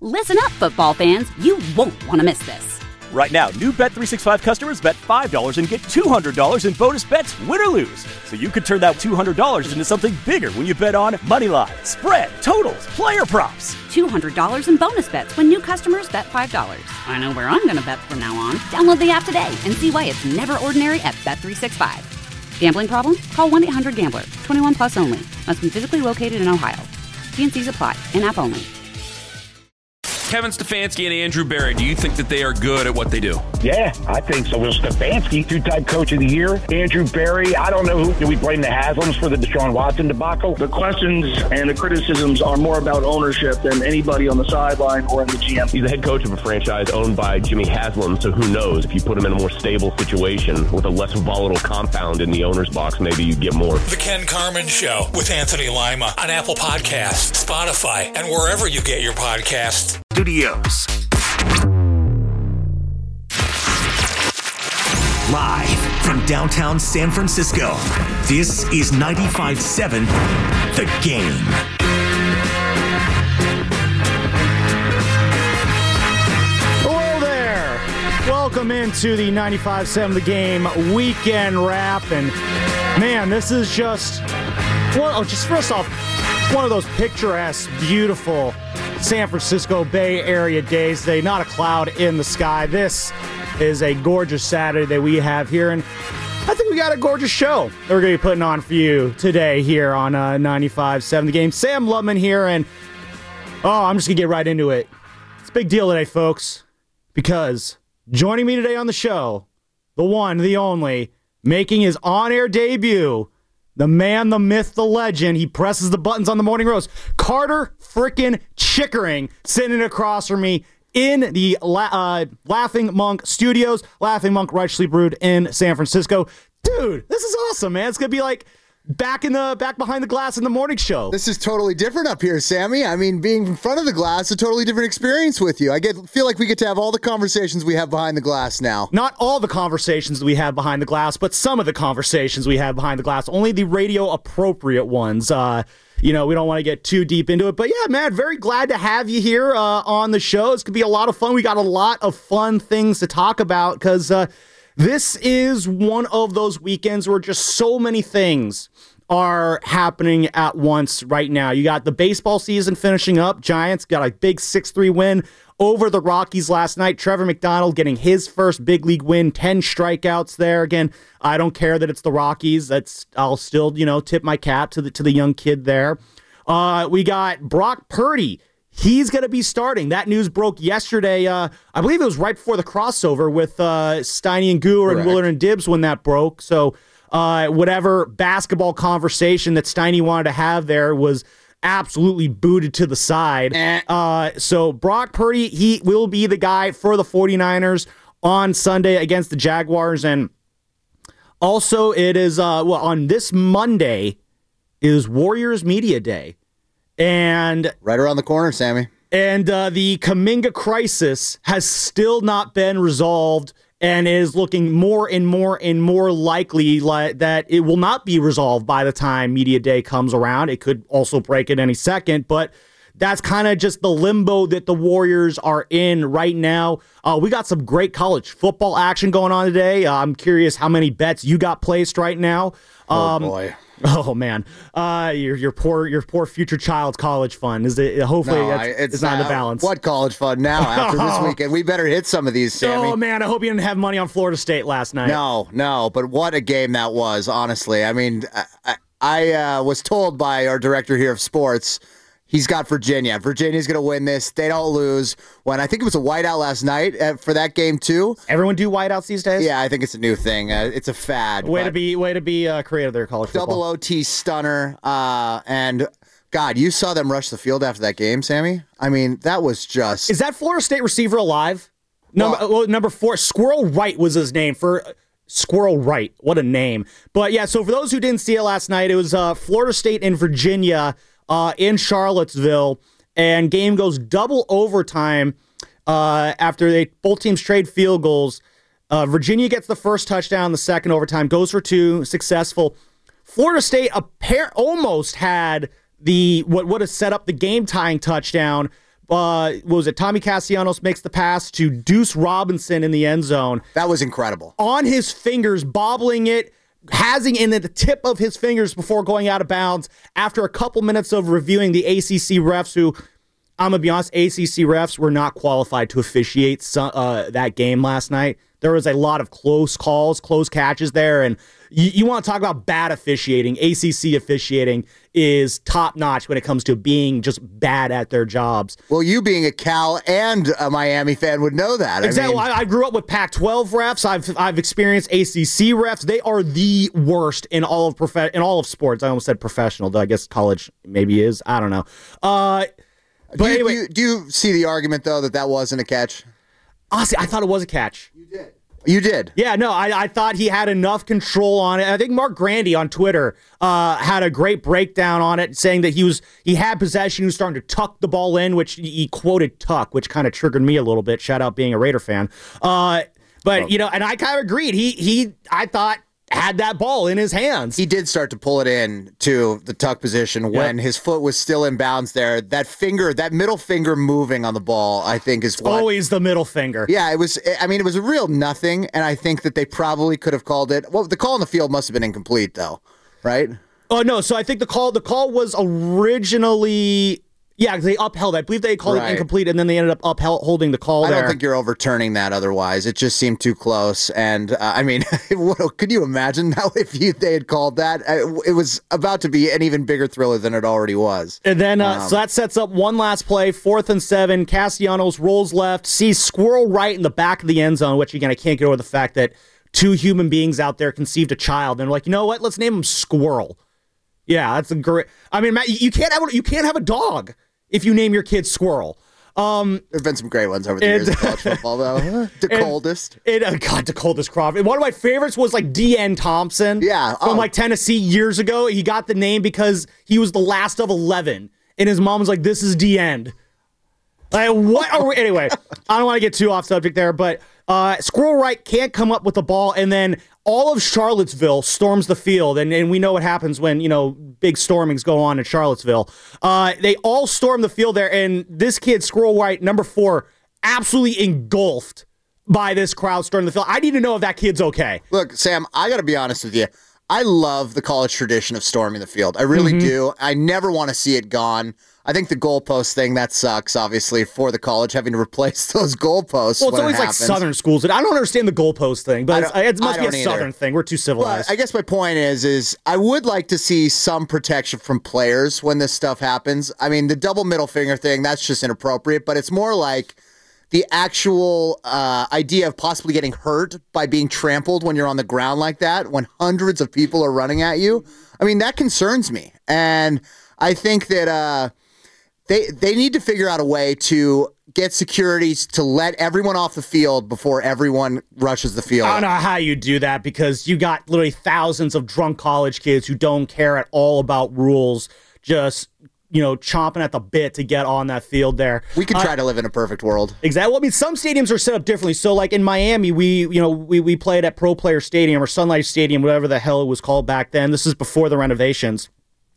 Listen up, football fans. You won't want to miss this. Right now, new Bet365 customers bet $5 and get $200 in bonus bets, win or lose. So you could turn that $200 into something bigger when you bet on moneyline, spread, totals, player props. $200 in bonus bets when new customers bet $5. I know where I'm going to bet from now on. Download the app today and see why it's never ordinary at Bet365. Gambling problem? Call 1-800-GAMBLER. 21 plus only. Must be physically located in Ohio. T&Cs apply. In-app only. Kevin Stefanski and Andrew Berry, do you think that they are good at what they do? Yeah, I think so. Well, Stefanski, two-time coach of the year. Andrew Berry, I don't know who. Do we blame the Haslams for the Deshaun Watson debacle? The questions and the criticisms are more about ownership than anybody on the sideline or in the GM. He's the head coach of a franchise owned by Jimmy Haslam, so who knows? If you put him in a more stable situation with a less volatile compound in the owner's box, maybe you get more. The Ken Carman Show with Anthony Lima on Apple Podcasts, Spotify, and wherever you get your podcasts. Studios. Live from downtown San Francisco, this is 95.7 The Game. Hello there. Welcome into the 95.7 The Game weekend wrap. And man, this is just first off, one of those picturesque, beautiful San Francisco Bay Area days today. Not a cloud in the sky. This is a gorgeous Saturday that we have here, and I think we got a gorgeous show that we're going to be putting on for you today here on 95.7 The Game. Sam Lubman here, and I'm just going to get right into it. It's a big deal today, folks, because joining me today on the show, the one, the only, making his on-air debut, the man, the myth, the legend. He presses the buttons on the Morning Roast. Carter frickin' Chickering sitting across from me in the Laughing Monk Studios. Laughing Monk Righteously Brewed in San Francisco. Dude, this is awesome, man. It's going to be like back behind the glass in the morning show. This is totally different up here, Sammy. I mean, being in front of the glass, a totally different experience with you. Feel like we get to have all the conversations we have behind the glass now. Not all the conversations that we have behind the glass, but some of the conversations we have behind the glass. Only the radio appropriate ones. We don't want to get too deep into it. But yeah, man, very glad to have you here on the show. It's going to be a lot of fun. We got a lot of fun things to talk about because this is one of those weekends where just so many things are happening at once right now. You got the baseball season finishing up. Giants got a big 6-3 win over the Rockies last night. Trevor McDonald getting his first big league win, 10 strikeouts there. Again, I don't care that it's the Rockies. I'll still, tip my cap to the young kid there. We got Brock Purdy. He's going to be starting. That news broke yesterday. I believe it was right before the crossover with Steiny and Gooer and Willard and Dibbs when that broke. So whatever basketball conversation that Steiny wanted to have there was absolutely booted to the side. So Brock Purdy, he will be the guy for the 49ers on Sunday against the Jaguars. And also it is, on this Monday is Warriors Media Day. And right around the corner, Sammy. And the Kuminga crisis has still not been resolved and is looking more and more and more likely that it will not be resolved by the time Media Day comes around. It could also break at any second, but that's kind of just the limbo that the Warriors are in right now. We got some great college football action going on today. I'm curious how many bets you got placed right now. Oh, boy. Oh man, your poor future child's college fund is it? Hopefully, it's not in the balance. What college fund now after this weekend? We better hit some of these, Sammy. Oh man, I hope you didn't have money on Florida State last night. No, but what a game that was. Honestly, I mean, I was told by our director here of sports. He's got Virginia. Virginia's going to win this. They don't lose. When I think it was a whiteout last night for that game too. Everyone do whiteouts these days? Yeah, I think it's a new thing. It's a fad. Way to be creative there, college football. Double OT stunner. And God, you saw them rush the field after that game, Sammy. I mean, that was just. Is that Florida State receiver alive? Number 4, Squirrel Wright was his name for. Squirrel Wright. What a name. But yeah, so for those who didn't see it last night, it was Florida State and Virginia in Charlottesville, and game goes double overtime after both teams trade field goals. Virginia gets the first touchdown, the second overtime, goes for 2, successful. Florida State almost had what would have set up the game-tying touchdown, what was it? Tommy Castellanos makes the pass to Deuce Robinson in the end zone. That was incredible. On his fingers, bobbling it, hasing in at the tip of his fingers before going out of bounds. After a couple minutes of reviewing the ACC refs, who, I'm going to be honest, ACC refs were not qualified to officiate that game last night. There was a lot of close calls, close catches there, and you want to talk about bad officiating. ACC officiating is top-notch when it comes to being just bad at their jobs. Well, you being a Cal and a Miami fan would know that. Exactly. I grew up with Pac-12 refs. I've experienced ACC refs. They are the worst in all of sports. I almost said professional, though I guess college maybe is. I don't know. Anyway, do you see the argument, though, that wasn't a catch? Honestly, I thought it was a catch. You did? Yeah, no, I thought he had enough control on it. I think Mark Grandy on Twitter had a great breakdown on it, saying that he had possession, he was starting to tuck the ball in, which he quoted tuck, which kind of triggered me a little bit. Shout out being a Raider fan. And I kind of agreed. I thought, had that ball in his hands. He did start to pull it in to the tuck position when his foot was still in bounds there. That middle finger moving on the ball, I think, is what... Always the middle finger. Yeah, it was a real nothing, and I think that they probably could have called it... Well, the call on the field must have been incomplete, though, right? Oh, no, so I think the call was originally... Yeah, they upheld it. I believe they called it incomplete, and then they ended up holding the call there. I don't think you're overturning that otherwise. It just seemed too close. And, could you imagine now if they had called that? It was about to be an even bigger thriller than it already was. And then, so that sets up one last play, 4th and 7. Castellanos rolls left, sees Squirrel right in the back of the end zone, which, again, I can't get over the fact that two human beings out there conceived a child. And they're like, you know what? Let's name him Squirrel. Yeah, that's a great... I mean, Matt, you can't have a dog if you name your kid Squirrel. There have been some great ones over the years in college football, though. DeColdest. DeColdest Crawford. One of my favorites was D.N. Thompson. Yeah. From Tennessee years ago. He got the name because he was the last of 11. And his mom was like, this is D.N. What are we... Anyway, I don't want to get too off subject there, but Squirrel Wright can't come up with the ball, and then all of Charlottesville storms the field, and we know what happens when, big stormings go on in Charlottesville. They all storm the field there, and this kid, Squirrel Wright, number 4, absolutely engulfed by this crowd storming the field. I need to know if that kid's okay. Look, Sam, I got to be honest with you. I love the college tradition of storming the field. I really do. I never want to see it gone. I think the goalpost thing, that sucks, obviously, for the college, having to replace those goalposts. Well, it's always like Southern schools. I don't understand the goalpost thing, but it must be a Southern thing. We're too civilized. Well, I guess my point is I would like to see some protection from players when this stuff happens. I mean, the double middle finger thing, that's just inappropriate, but it's more like the actual idea of possibly getting hurt by being trampled when you're on the ground like that, when hundreds of people are running at you. I mean, that concerns me. And I think that they need to figure out a way to get securities to let everyone off the field before everyone rushes the field. I don't know how you do that, because you got literally thousands of drunk college kids who don't care at all about rules, just chomping at the bit to get on that field there. We could try to live in a perfect world. Exactly. Well, I mean, some stadiums are set up differently. So, like in Miami, we played at Pro Player Stadium or Sunlight Stadium, whatever the hell it was called back then. This is before the renovations.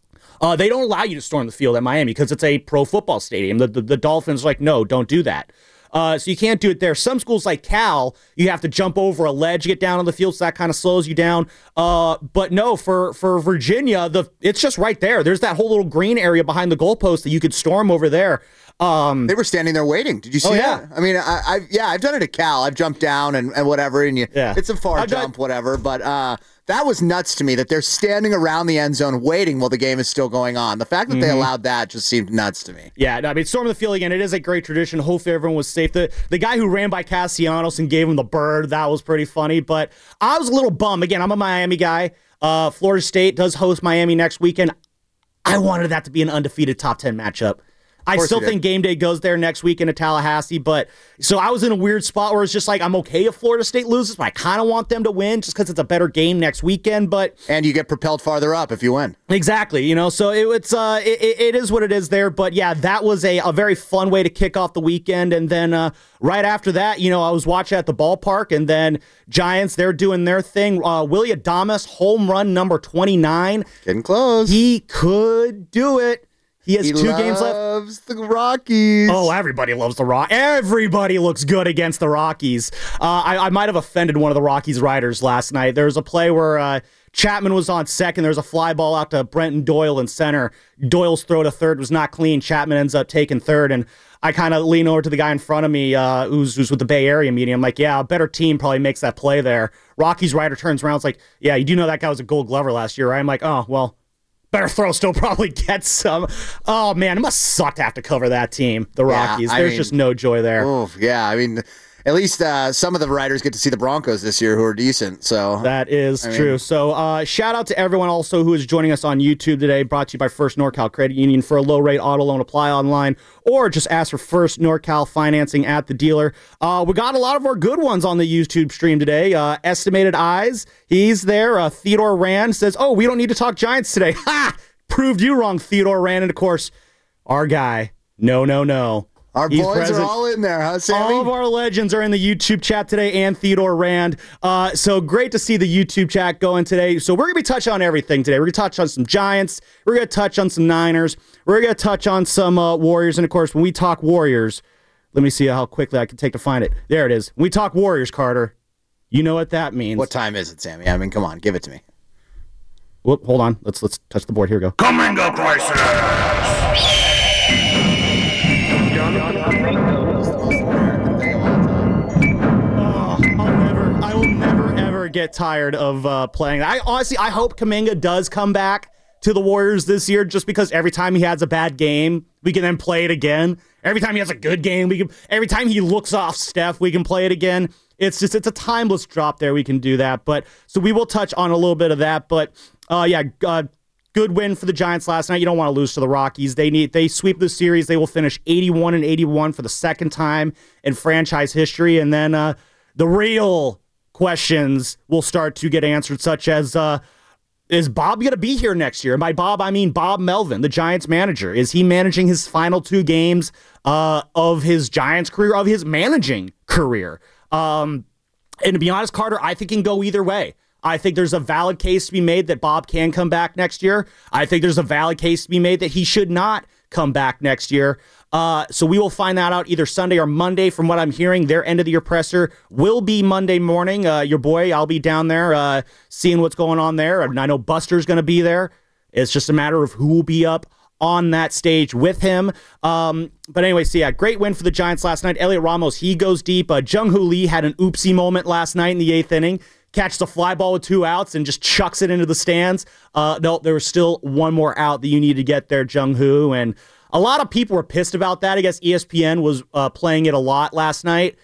They don't allow you to storm the field at Miami because it's a pro football stadium. The Dolphins are like, no, don't do that. So you can't do it there. Some schools like Cal, you have to jump over a ledge to get down on the field, so that kind of slows you down. But no, for Virginia, it's just right there. There's that whole little green area behind the goalpost that you could storm over there. They were standing there waiting. Did you see that? I mean, I've done it at Cal. I've jumped down and whatever, and it's a far jump, whatever. But that was nuts to me that they're standing around the end zone waiting while the game is still going on. The fact that they allowed that just seemed nuts to me. Yeah, no, I mean, storming the field again, it is a great tradition. Hopefully everyone was safe. The guy who ran by Castellanos and gave him the bird, that was pretty funny. But I was a little bummed. Again, I'm a Miami guy. Florida State does host Miami next weekend. I wanted that to be an undefeated top 10 matchup. I still think game day goes there next weekend at Tallahassee, but so I was in a weird spot where it's just like, I'm okay if Florida State loses, but I kind of want them to win just because it's a better game next weekend. And you get propelled farther up if you win. Exactly, so it is what it is there. But yeah, that was a very fun way to kick off the weekend. And then right after that, I was watching at the ballpark, and then Giants, they're doing their thing. Willie Adames, home run number 29. Getting close. He could do it. He has 2 games left. Loves the Rockies. Oh, everybody loves the Rockies. Everybody looks good against the Rockies. I might have offended one of the Rockies writers last night. There was a play where Chapman was on second. There was a fly ball out to Brenton Doyle in center. Doyle's throw to third was not clean. Chapman ends up taking third, and I kind of lean over to the guy in front of me who's with the Bay Area media. I'm like, yeah, a better team probably makes that play there. Rockies writer turns around. It's like, yeah, you do know that guy was a Gold Glover last year, right? I'm like, oh, well, better throw still probably gets some. Oh, man, it must suck to have to cover that team, the Rockies. There's just no joy there. Oof, yeah, I mean, at least some of the writers get to see the Broncos this year who are decent. So that is true. So shout out to everyone also who is joining us on YouTube today, brought to you by First NorCal Credit Union. For a low-rate auto loan, apply online or just ask for First NorCal financing at the dealer. We got a lot of our good ones on the YouTube stream today. Estimated Eyes, he's there. Theodore Rand says, oh, we don't need to talk Giants today. Ha! Proved you wrong, Theodore Rand. And, of course, our guy, No. Our boys are all in there, huh, Sammy? All of our legends are in the YouTube chat today, and Theodore Rand. So great to see the YouTube chat going today. So we're going to be touching on everything today. We're going to touch on some Giants. We're going to touch on some Niners. We're going to touch on some Warriors. And, of course, when we talk Warriors, let me see how quickly I can take to find it. There it is. When we talk Warriors, Carter, you know what that means. What time is it, Sammy? I mean, come on, give it to me. Whoop, hold on. Let's touch the board. Here we go. Comminga Crisis! I will never, ever get tired of playing. I hope Kuminga does come back to the Warriors this year, just because every time he has a bad game, we can then play it again. Every time he has a good game, every time he looks off Steph, we can play it again. It's a timeless drop there. We can do that. But so we will touch on a little bit of that. But good win for the Giants last night. You don't want to lose to the Rockies. They sweep the series. They will finish 81-81 for the second time in franchise history. And then the real questions will start to get answered, such as, is Bob going to be here next year? And by Bob, I mean Bob Melvin, the Giants manager. Is he managing his final 2 games of his Giants career, of his managing career? And to be honest, Carter, I think it can go either way. I think there's a valid case to be made that Bob can come back next year. I think there's a valid case to be made that he should not come back next year. So we will find that out either Sunday or Monday. From what I'm hearing, their end of the year presser will be Monday morning. Your boy, I'll be down there seeing what's going on there. And I know Buster's going to be there. It's just a matter of who will be up on that stage with him. But anyway, so yeah, great win for the Giants last night. Elliot Ramos, he goes deep. Jung-Hoo Lee had an oopsie moment last night in the 8th inning. Catches a fly ball with 2 outs and just chucks it into the stands. No, there was still one more out that you need to get there, Jung-Hoo. And a lot of people were pissed about that. I guess ESPN was playing it a lot last night.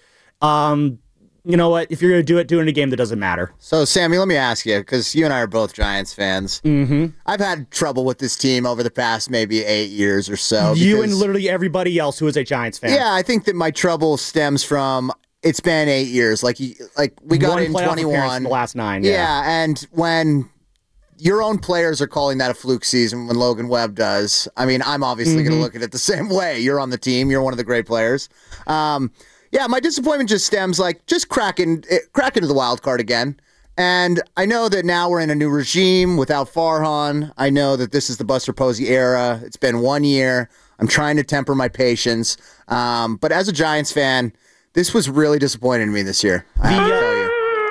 You know what? If you're going to do it in a game that doesn't matter. So, Sammy, let me ask you, because you and I are both Giants fans. Mm-hmm. I've had trouble with this team over the past maybe 8 years or so. You and literally everybody else who is a Giants fan. Yeah, I think that my trouble stems from it's been 8 years. Like we got in 21. In the last 9. Yeah, and when your own players are calling that a fluke season when Logan Webb does, I mean, I'm obviously going to look at it the same way. You're on the team. You're one of the great players. Yeah, my disappointment just stems just crack into the wild card again. And I know that now we're in a new regime without Farhan. I know that this is the Buster Posey era. It's been 1 year. I'm trying to temper my patience. But as a Giants fan, this was really disappointing to me this year. I have to tell you.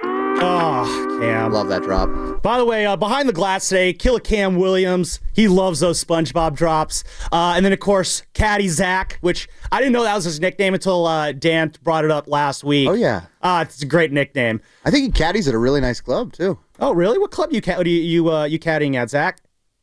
Oh, Cam. Love that drop. By the way, behind the glass today, Killer Cam Williams. He loves those SpongeBob drops. And then, of course, Caddy Zach, which I didn't know that was his nickname until Dan brought it up last week. Oh, yeah. It's a great nickname. I think he caddies at a really nice club, too. Oh, really? What club you caddying at, Zach?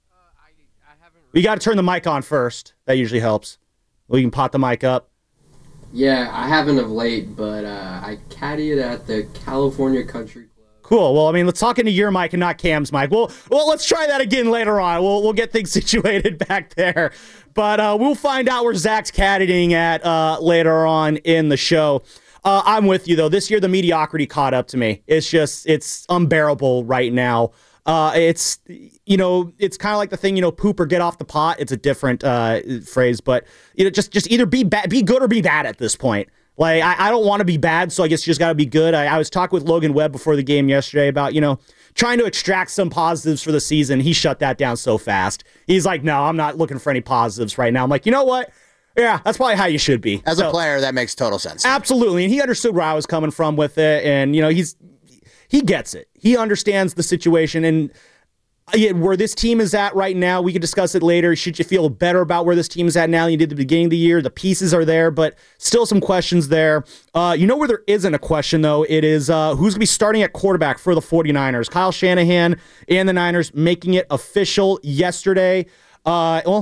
I haven't. You got to turn the mic on first. That usually helps. We can pot the mic up. Yeah, I haven't of late, but I caddied at the California Country Club. Cool. Well, I mean, let's talk into your mic and not Cam's mic. Well, let's try that again later on. We'll get things situated back there. But we'll find out where Zach's caddying at later on in the show. I'm with you, though. This year, the mediocrity caught up to me. It's unbearable right now. It's kind of like the thing, poop or get off the pot. It's a different phrase, but just either be good or be bad at this point. Like, I don't want to be bad, so I guess you just got to be good. I was talking with Logan Webb before the game yesterday about, trying to extract some positives for the season. He shut that down so fast. He's like, no, I'm not looking for any positives right now. I'm like, you know what? Yeah, that's probably how you should be. As a player, that makes total sense. Absolutely. And he understood where I was coming from with it. And, he gets it. He understands the situation. And where this team is at right now, we can discuss it later. Should you feel better about where this team is at now than you did at the beginning of the year? The pieces are there, but still some questions there. Where there isn't a question, though, it is who's going to be starting at quarterback for the 49ers. Kyle Shanahan and the Niners making it official yesterday. Hear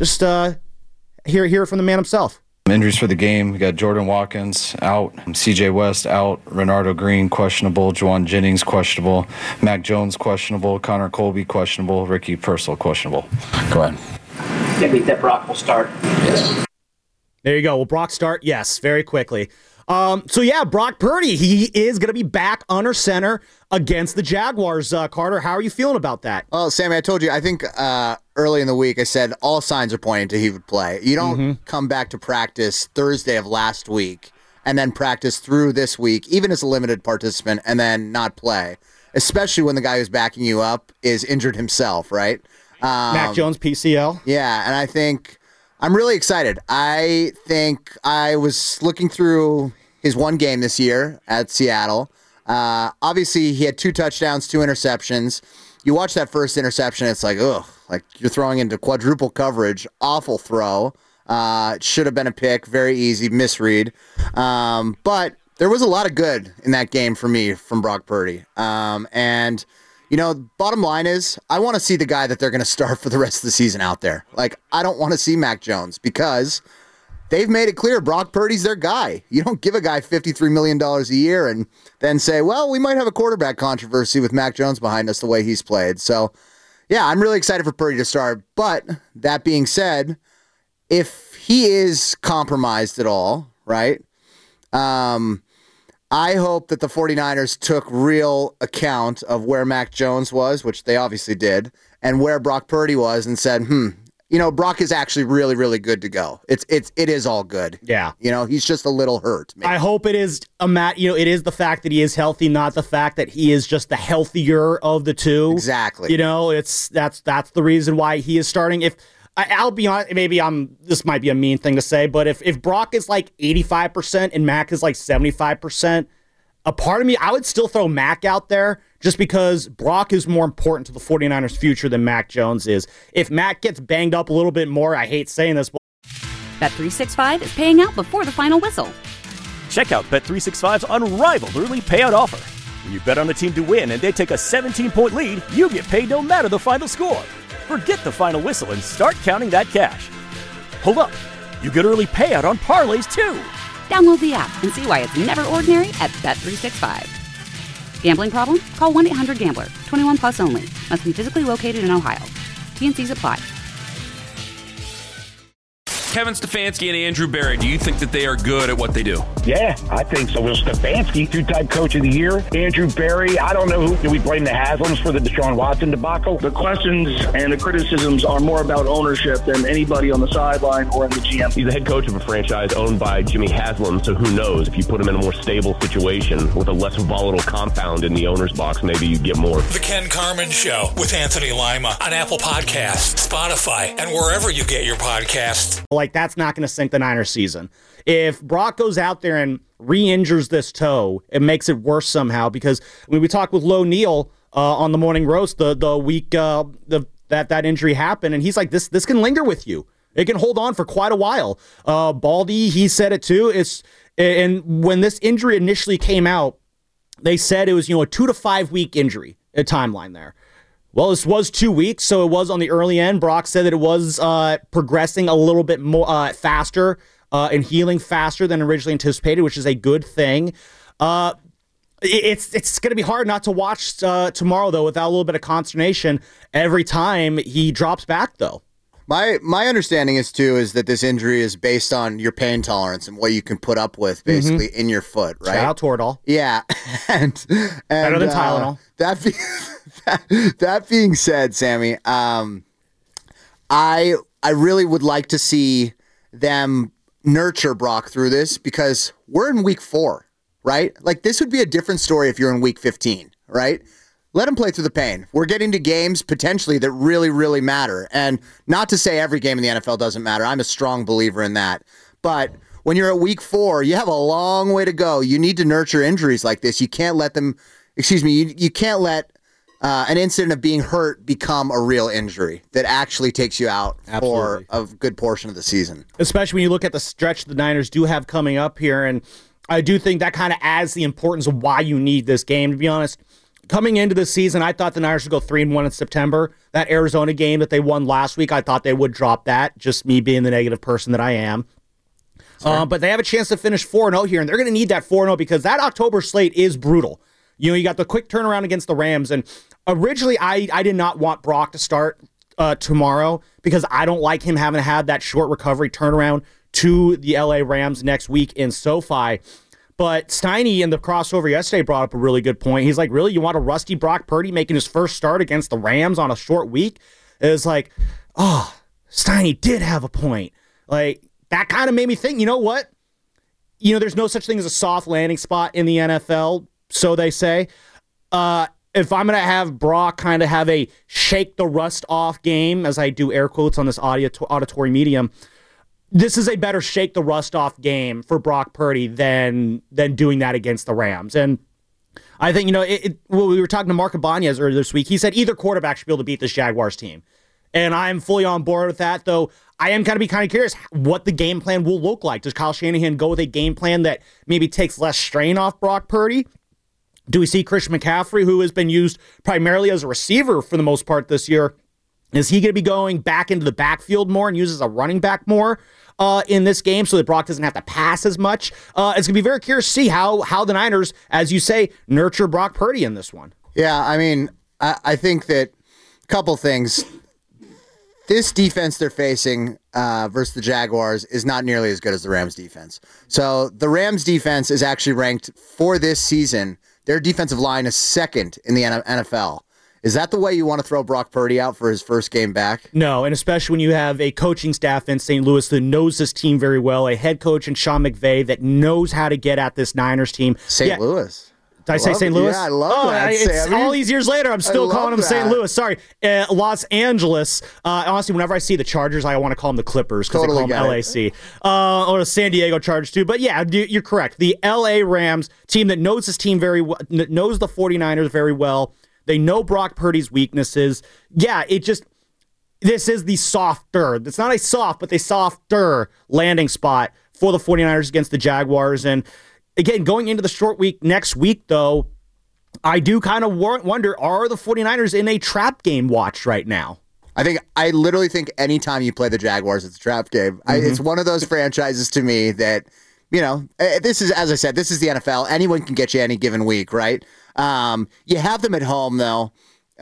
it from the man himself. Injuries for the game. We got Jordan Watkins out, CJ West out, Renardo Green questionable, Juwan Jennings questionable, Mac Jones questionable, Connor Colby questionable, Ricky Purcell questionable. Go ahead. Yeah, I think that Brock will start. Yes. There you go. Will Brock start? Yes, very quickly. Brock Purdy, he is going to be back under center against the Jaguars. Carter, how are you feeling about that? Well, Sammy, I told you, I think early in the week I said all signs are pointing to he would play. You don't come back to practice Thursday of last week and then practice through this week, even as a limited participant, and then not play, especially when the guy who's backing you up is injured himself, right? Mac Jones, PCL. Yeah, and I think I'm really excited. I think I was looking through his one game this year at Seattle. Obviously, he had 2 touchdowns, 2 interceptions. You watch that first interception, it's like, ugh, like you're throwing into quadruple coverage. Awful throw. It should have been a pick. Very easy misread. But there was a lot of good in that game for me from Brock Purdy. Bottom line is I want to see the guy that they're going to start for the rest of the season out there. Like, I don't want to see Mac Jones because they've made it clear Brock Purdy's their guy. You don't give a guy $53 million a year and then say, well, we might have a quarterback controversy with Mac Jones behind us the way he's played. So, yeah, I'm really excited for Purdy to start. But that being said, if he is compromised at all, right, I hope that the 49ers took real account of where Mac Jones was, which they obviously did, and where Brock Purdy was and said, Brock is actually really, really good to go. It is all good. Yeah. He's just a little hurt. Maybe. I hope it is it is the fact that he is healthy, not the fact that he is just the healthier of the two. Exactly. That's the reason why he is starting. If I'll be honest, this might be a mean thing to say, but if Brock is like 85% and Mac is like 75%, a part of me, I would still throw Mac out there just because Brock is more important to the 49ers' future than Mac Jones is. If Mac gets banged up a little bit more, I hate saying this, but Bet365 is paying out before the final whistle. Check out Bet365's unrivaled early payout offer. When you bet on a team to win and they take a 17-point lead, you get paid no matter the final score. Forget the final whistle and start counting that cash. Hold up. You get early payout on parlays, too. Download the app and see why it's never ordinary at Bet365. Gambling problem? Call 1-800-GAMBLER. 21 plus only. Must be physically located in Ohio. T&Cs apply. Kevin Stefanski and Andrew Berry, do you think that they are good at what they do? Yeah, I think so. Will Stefanski, 2-time coach of the year. Andrew Berry, I don't know who. Do we blame the Haslams for the Deshaun Watson debacle? The questions and the criticisms are more about ownership than anybody on the sideline or in the GM. He's the head coach of a franchise owned by Jimmy Haslam, so who knows? If you put him in a more stable situation with a less volatile compound in the owner's box, maybe you get more. The Ken Carman Show with Anthony Lima on Apple Podcasts, Spotify, and wherever you get your podcasts. Like, that's not going to sink the Niners season. If Brock goes out there and re-injures this toe, it makes it worse somehow because when we talked with Lo Neal on the morning roast the week that injury happened, and he's like, this can linger with you. It can hold on for quite a while. Baldy, he said it too. And when this injury initially came out, they said it was a 2 to 5 week injury, a timeline there. Well, this was 2 weeks, so it was on the early end. Brock said that it was progressing a little bit more faster and healing faster than originally anticipated, which is a good thing. It's going to be hard not to watch tomorrow, though, without a little bit of consternation every time he drops back, though. My understanding is that this injury is based on your pain tolerance and what you can put up with, basically, in your foot, right? Shout out Toradol. Yeah. and better than Tylenol. That being said, Sammy, I really would like to see them nurture Brock through this because we're in week 4, right? Like, this would be a different story if you're in week 15, right? let him play through the pain. We're getting to games potentially that really, really matter. And not to say every game in the NFL doesn't matter. I'm a strong believer in that. But when you're at week 4, you have a long way to go. You need to nurture injuries like this. You can't let them, you can't let an incident of being hurt become a real injury that actually takes you out for a good portion of the season. Especially when you look at the stretch the Niners do have coming up here. And I do think that kind of adds the importance of why you need this game, to be honest. Coming into the season, I thought the Niners would go 3-1 in September. That Arizona game that they won last week, I thought they would drop that, just me being the negative person that I am. But they have a chance to finish 4-0 here, and they're going to need that 4-0 because that October slate is brutal. You know, you got the quick turnaround against the Rams, and originally I did not want Brock to start tomorrow because I don't like him having to have that short recovery turnaround to the LA Rams next week in SoFi. But Steiny in the crossover yesterday brought up a really good point. He's like, really, you want a rusty Brock Purdy making his first start against the Rams on a short week? It was like, oh, Steiny did have a point. Like, that kind of made me think, you know what? You know, there's no such thing as a soft landing spot in the NFL, so they say. If I'm going to have Brock kind of have a shake the rust off game, as I do air quotes on this auditory medium, this is a better shake the rust off game for Brock Purdy than doing that against the Rams. And I think, you know, we were talking to Mark Ibanez earlier this week. He said either quarterback should be able to beat this Jaguars team. And I'm fully on board with that, though I am going to be kind of curious what the game plan will look like. Does Kyle Shanahan go with a game plan that maybe takes less strain off Brock Purdy? Do we see Christian McCaffrey, who has been used primarily as a receiver for the most part this year, is he going to be going back into the backfield more and uses a running back more in this game so that Brock doesn't have to pass as much? It's going to be very curious to see how the Niners, as you say, nurture Brock Purdy in this one. Yeah, I mean, I think that a couple things. This defense they're facing versus the Jaguars is not nearly as good as the Rams defense. So the Rams defense is actually ranked for this season. Their defensive line is second in the NFL. Is that the way you want to throw Brock Purdy out for his first game back? No, and especially when you have a coaching staff in St. Louis that knows this team very well, a head coach in Sean McVay that knows how to get at this Louis. Did I say St. Louis? Yeah, I love that, Sammy. All these years later, I'm still calling them St. Louis. Sorry. Los Angeles. Honestly, whenever I see the Chargers, I want to call them the Clippers because Totally they call them LAC. Or the San Diego Chargers, too. But yeah, you're correct. The LA Rams, team that knows this team very well, knows the 49ers very well. They know Brock Purdy's weaknesses. Yeah, this is the softer. It's not a soft, but the softer landing spot for the 49ers against the Jaguars. And again, going into the short week next week, though, I do kind of wonder, are the 49ers in a trap game watch right now? I literally think anytime you play the Jaguars, it's a trap game. It's one of those franchises to me that, you know, this is, as I said, this is the NFL. Anyone can get you any given week, right? You have them at home, though,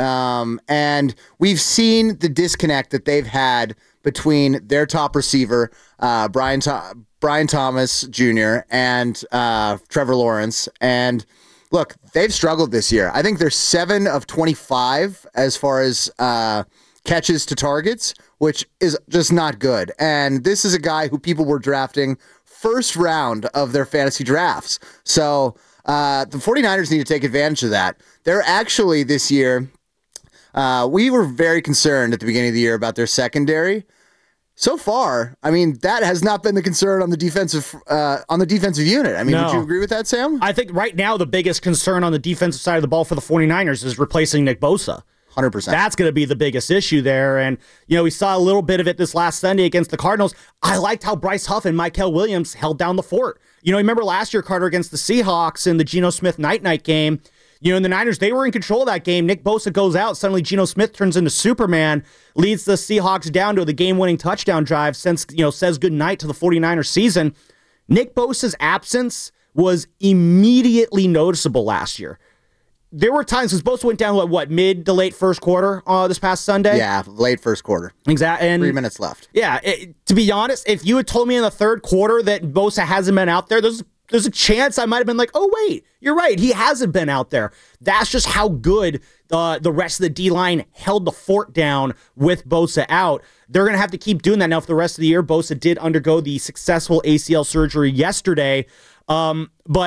and we've seen the disconnect that they've had between their top receiver, Brian Thomas Jr. and Trevor Lawrence. And look, they've struggled this year. I think they're 7 of 25 as far as catches to targets, which is just not good. And this is a guy who people were drafting first round of their fantasy drafts. So the 49ers need to take advantage of that. They're actually this year, we were very concerned at the beginning of the year about their secondary. So far, I mean, that has not been the concern on the defensive unit. I mean, No. Would you agree with that, Sam? I think right now the biggest concern on the defensive side of the ball for the 49ers is replacing Nick Bosa. 100%. That's going to be the biggest issue there. And, you know, we saw a little bit of it this last Sunday against the Cardinals. I liked how Bryce Huff and Mykel Williams held down the fort. You know, remember last year, Carter, against the Seahawks in the Geno Smith night-night game. You know, in the Niners, they were in control of that game. Nick Bosa goes out. Suddenly, Geno Smith turns into Superman, leads the Seahawks down to the game-winning touchdown drive, says goodnight to the 49ers season. Nick Bosa's absence was immediately noticeable last year. There were times, because Bosa went down, mid to late first quarter this past Sunday? Yeah, late first quarter. Exactly. 3 minutes left. Yeah, to be honest, if you had told me in the third quarter that Bosa hasn't been out there, there's a chance I might have been like, oh, wait, you're right. He hasn't been out there. That's just how good the rest of the D-line held the fort down with Bosa out. They're going to have to keep doing that now for the rest of the year. Bosa did undergo the successful ACL surgery yesterday. But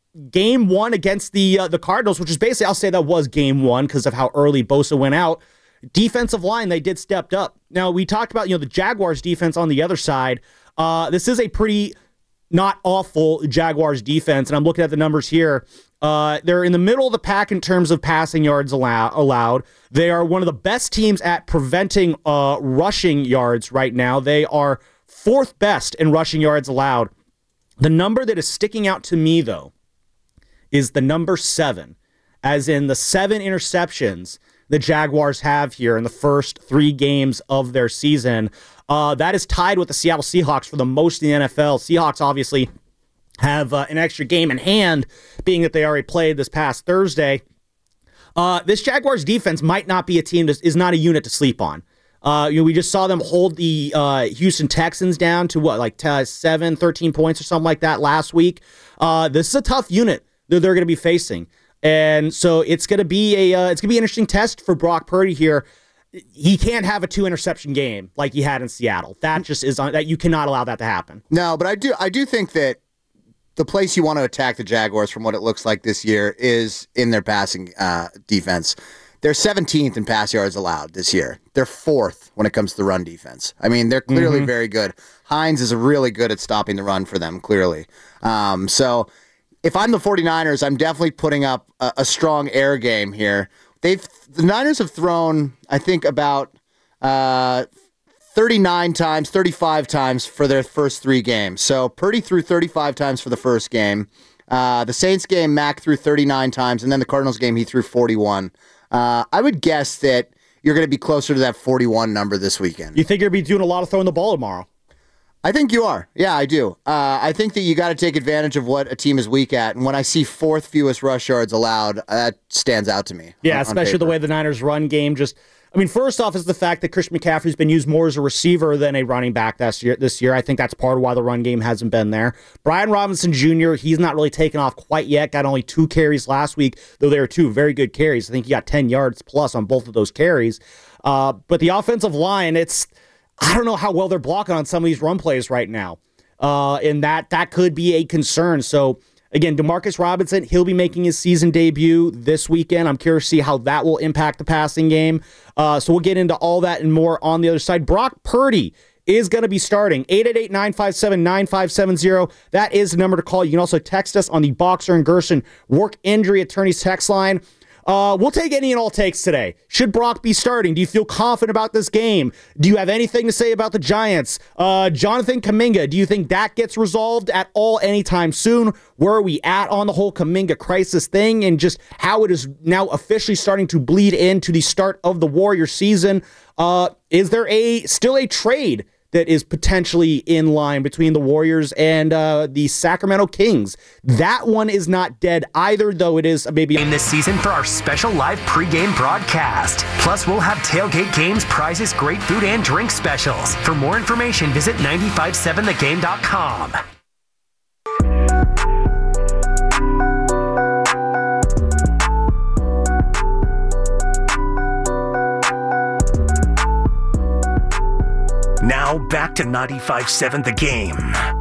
game one against the Cardinals, which is basically, I'll say that was game one because of how early Bosa went out. Defensive line, they did stepped up. Now, we talked about, the Jaguars defense on the other side. This is a pretty not awful Jaguars defense, and I'm looking at the numbers here. They're in the middle of the pack in terms of passing yards allowed. They are one of the best teams at preventing rushing yards right now. They are fourth best in rushing yards allowed. The number that is sticking out to me, though, is the number 7, as in the 7 interceptions the Jaguars have here in the first 3 games of their season. That is tied with the Seattle Seahawks for the most in the NFL. Seahawks obviously have an extra game in hand, being that they already played this past Thursday. This Jaguars defense might not be a team is not a unit to sleep on. We just saw them hold the Houston Texans down to 13 points or something like that last week. This is a tough unit that they're going to be facing, and so it's going to be an interesting test for Brock Purdy here. He can't have a 2-interception game like he had in Seattle. That just is that you cannot allow that to happen. No, but I do think that the place you want to attack the Jaguars from what it looks like this year is in their passing defense. They're 17th in pass yards allowed this year. They're 4th when it comes to the run defense. I mean, they're clearly very good. Hines is really good at stopping the run for them, clearly. So if I'm the 49ers, I'm definitely putting up a strong air game here. The Niners have thrown, I think, about 39 times, 35 times for their first 3 games. So Purdy threw 35 times for the first game. The Saints game, Mac threw 39 times, and then the Cardinals game, he threw 41. I would guess that you're going to be closer to that 41 number this weekend. You think you're going to be doing a lot of throwing the ball tomorrow? I think you are. Yeah, I do. I think that you got to take advantage of what a team is weak at. And when I see 4th fewest rush yards allowed, that stands out to me. Yeah, especially the way the Niners' run game first off is the fact that Christian McCaffrey's been used more as a receiver than a running back this year. I think that's part of why the run game hasn't been there. Brian Robinson Jr., he's not really taken off quite yet. Got only 2 carries last week, though they were 2 very good carries. I think he got 10 yards plus on both of those carries. But the offensive line, I don't know how well they're blocking on some of these run plays right now. And that could be a concern. So, again, Demarcus Robinson, he'll be making his season debut this weekend. I'm curious to see how that will impact the passing game. So we'll get into all that and more on the other side. Brock Purdy is going to be starting. 888-957-9570. That is the number to call. You can also text us on the Boxer and Gerson Work Injury Attorneys text line. We'll take any and all takes today. Should Brock be starting? Do you feel confident about this game? Do you have anything to say about the Giants? Jonathan Kuminga, do you think that gets resolved at all anytime soon? Where are we at on the whole Kuminga crisis thing and just how it is now officially starting to bleed into the start of the Warriors season? Is there still a trade that is potentially in line between the Warriors and the Sacramento Kings? That one is not dead either, though it is maybe in this season for our special live pregame broadcast. Plus, we'll have tailgate games, prizes, great food, and drink specials. For more information, visit 957thegame.com. Now back to 95.7 The Game.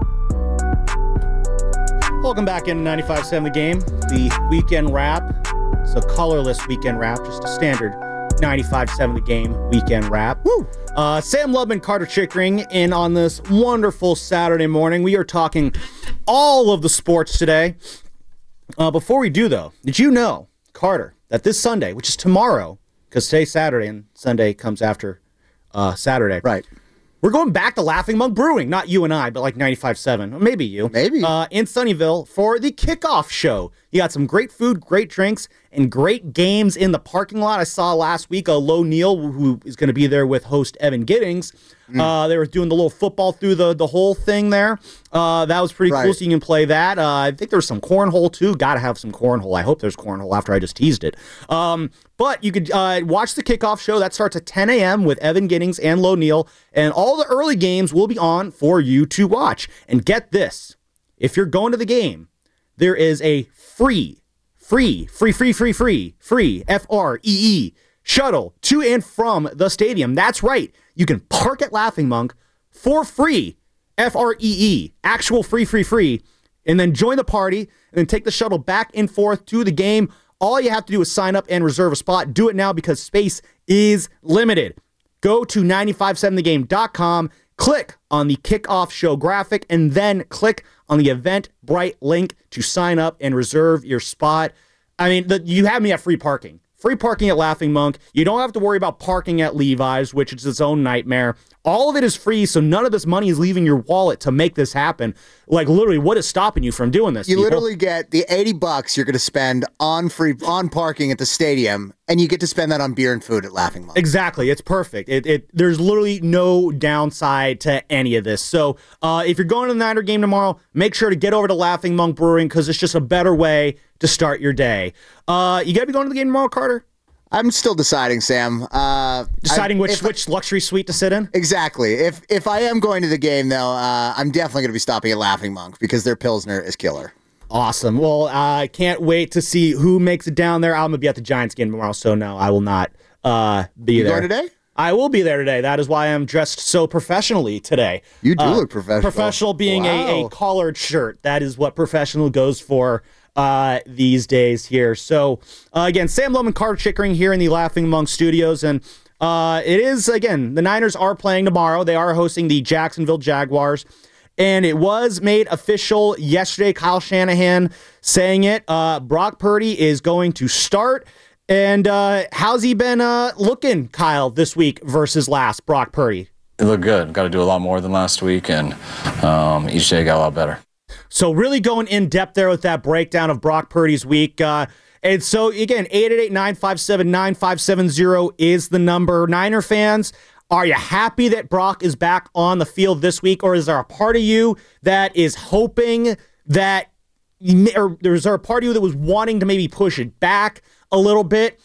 Welcome back into 95.7 The Game, the weekend wrap. It's a colorless weekend wrap, just a standard 95.7 The Game weekend wrap. Woo! Sam Lubman, Carter Chickering in on this wonderful Saturday morning. We are talking all of the sports today. Before we do, though, did you know, Carter, that this Sunday, which is tomorrow, because today's Saturday and Sunday comes after Saturday. Right. We're going back to Laughing Monk Brewing, not you and I, but like 95.7, maybe you. Maybe. In Sunnyvale for the kickoff show. You got some great food, great drinks, and great games in the parking lot. I saw last week Lo Neal, who is going to be there with host Evan Giddings. They were doing the little football through the whole thing there. That was pretty cool, so you can play that. I think there's some cornhole, too. Got to have some cornhole. I hope there's cornhole after I just teased it. But you could watch the kickoff show. That starts at 10 a.m. with Evan Giddings and Lo Neal. And all the early games will be on for you to watch. And get this. If you're going to the game, there is a free, F-R-E-E, shuttle to and from the stadium. That's right. You can park at Laughing Monk for free. F-R-E-E. Actual free. and then join the party, and then take the shuttle back and forth to the game. All you have to do is sign up and reserve a spot. Do it now because space is limited. Go to 957thegame.com, click on the kickoff show graphic, and then click on the Eventbrite link to sign up and reserve your spot. I mean, you have me at free parking. Free parking at Laughing Monk. You don't have to worry about parking at Levi's, which is its own nightmare. All of it is free, so none of this money is leaving your wallet to make this happen. Like, literally, what is stopping you from doing this? You literally get the $80 you're going to spend on parking at the stadium, and you get to spend that on beer and food at Laughing Monk. Exactly. It's perfect. There's literally no downside to any of this. So if you're going to the Niner game tomorrow, make sure to get over to Laughing Monk Brewing because it's just a better way to start your day. You got to be going to the game tomorrow, Carter? I'm still deciding, Sam. Deciding which luxury suite to sit in? Exactly. If I am going to the game, though, I'm definitely going to be stopping at Laughing Monk because their Pilsner is killer. Awesome. Well, I can't wait to see who makes it down there. I'm going to be at the Giants game tomorrow, so no, I will not be there. You going today? I will be there today. That is why I'm dressed so professionally today. You do look professional. Professional being a collared shirt. That is what professional goes for these days here. So, again, Sam Lowe and Carter Chickering here in the Laughing Monk studios. And it is, again, the Niners are playing tomorrow. They are hosting the Jacksonville Jaguars. And it was made official yesterday, Kyle Shanahan saying it. Brock Purdy is going to start. And how's he been looking, Kyle, this week versus last, Brock Purdy? It looked good. Got to do a lot more than last week, and each day got a lot better. So really going in depth there with that breakdown of Brock Purdy's week. And so, again, 888-957-9570 is the number. Niner fans, are you happy that Brock is back on the field this week, or is there a part of you that is hoping that, or is there a part of you that was wanting to maybe push it back a little bit?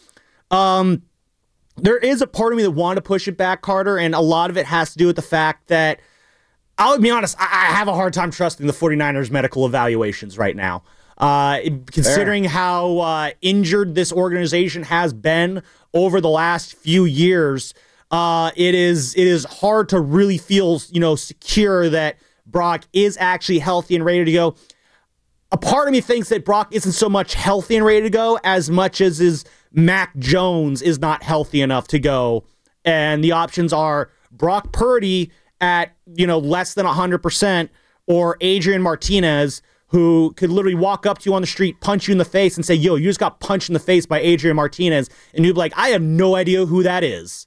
There is a part of me that wanted to push it back, Carter, and a lot of it has to do with the fact that, I'll be honest, I have a hard time trusting the 49ers medical evaluations right now. Considering how injured this organization has been over the last few years, it is hard to really feel, secure that Brock is actually healthy and ready to go. A part of me thinks that Brock isn't so much healthy and ready to go as much as is Mac Jones is not healthy enough to go. And the options are Brock Purdy at, less than 100%, or Adrian Martinez, who could literally walk up to you on the street, punch you in the face, and say, yo, you just got punched in the face by Adrian Martinez. And you'd be like, I have no idea who that is.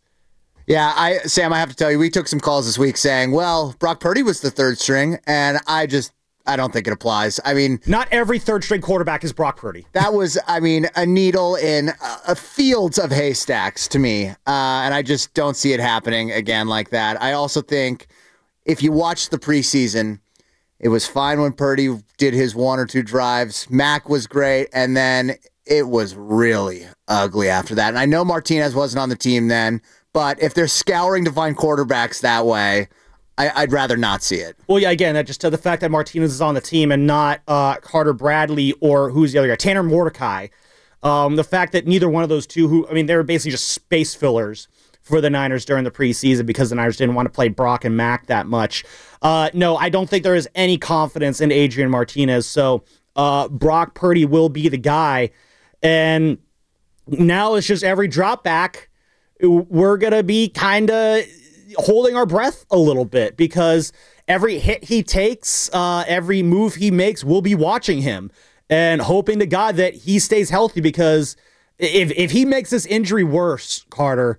Yeah, Sam, I have to tell you, we took some calls this week saying, well, Brock Purdy was the third string, and I don't think it applies. I mean, not every third-string quarterback is Brock Purdy. That was, a needle in fields of haystacks to me, and I just don't see it happening again like that. I also think if you watch the preseason, it was fine when Purdy did his one or two drives. Mac was great, and then it was really ugly after that. And I know Martinez wasn't on the team then, but if they're scouring to find quarterbacks that way, I'd rather not see it. Well, yeah, again, that just the fact that Martinez is on the team and not Carter Bradley or who's the other guy, Tanner Mordecai. The fact that neither one of those two, they were basically just space fillers for the Niners during the preseason because the Niners didn't want to play Brock and Mac that much. No, I don't think there is any confidence in Adrian Martinez. So Brock Purdy will be the guy. And now it's just every drop back, we're going to be kind of holding our breath a little bit because every hit he takes, every move he makes, we'll be watching him and hoping to God that he stays healthy because if he makes this injury worse, Carter,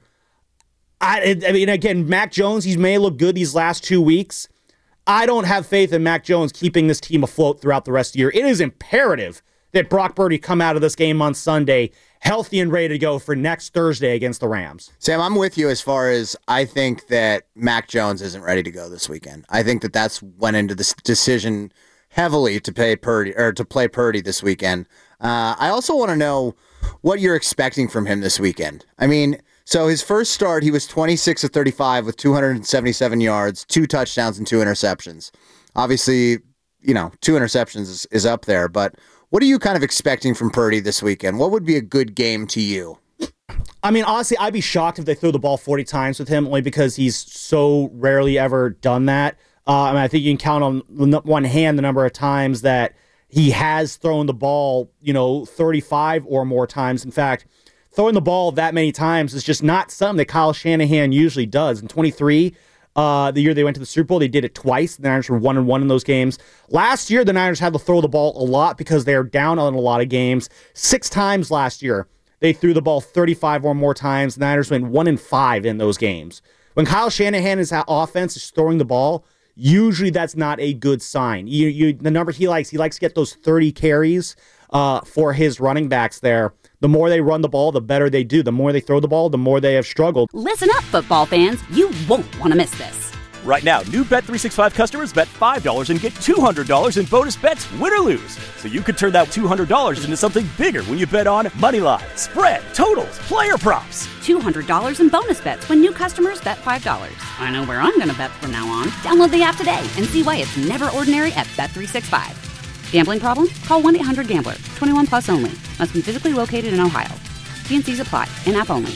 again, Mac Jones, he may look good these last 2 weeks. I don't have faith in Mac Jones keeping this team afloat throughout the rest of the year. It is imperative that Brock Purdy come out of this game on Sunday healthy and ready to go for next Thursday against the Rams. Sam, I'm with you as far as I think that Mac Jones isn't ready to go this weekend. I think that's went into this decision heavily to play Purdy this weekend. I also want to know what you're expecting from him this weekend. So his first start, he was 26 of 35 with 277 yards, 2 touchdowns, and 2 interceptions. Obviously, 2 interceptions is up there, but what are you kind of expecting from Purdy this weekend? What would be a good game to you? Honestly, I'd be shocked if they threw the ball 40 times with him, only because he's so rarely ever done that. I think you can count on one hand the number of times that he has thrown the ball, 35 or more times. In fact, throwing the ball that many times is just not something that Kyle Shanahan usually does. In 23, the year they went to the Super Bowl, they did it twice. The Niners were 1-1 in those games. Last year, the Niners had to throw the ball a lot because they are down on a lot of games. 6 times last year, they threw the ball 35 or more times. The Niners went 1-5 in those games. When Kyle Shanahan is offense is throwing the ball, usually that's not a good sign. The number he likes to get those 30 carries for his running backs there. The more they run the ball, the better they do. The more they throw the ball, the more they have struggled. Listen up, football fans. You won't want to miss this. Right now, new Bet365 customers bet $5 and get $200 in bonus bets, win or lose. So you could turn that $200 into something bigger when you bet on money line, spread, totals, player props. $200 in bonus bets when new customers bet $5. I know where I'm going to bet from now on. Download the app today and see why it's never ordinary at Bet365. Gambling problem? Call 1-800-GAMBLER. 21 plus only. Must be physically located in Ohio. T&Cs apply. In-app only.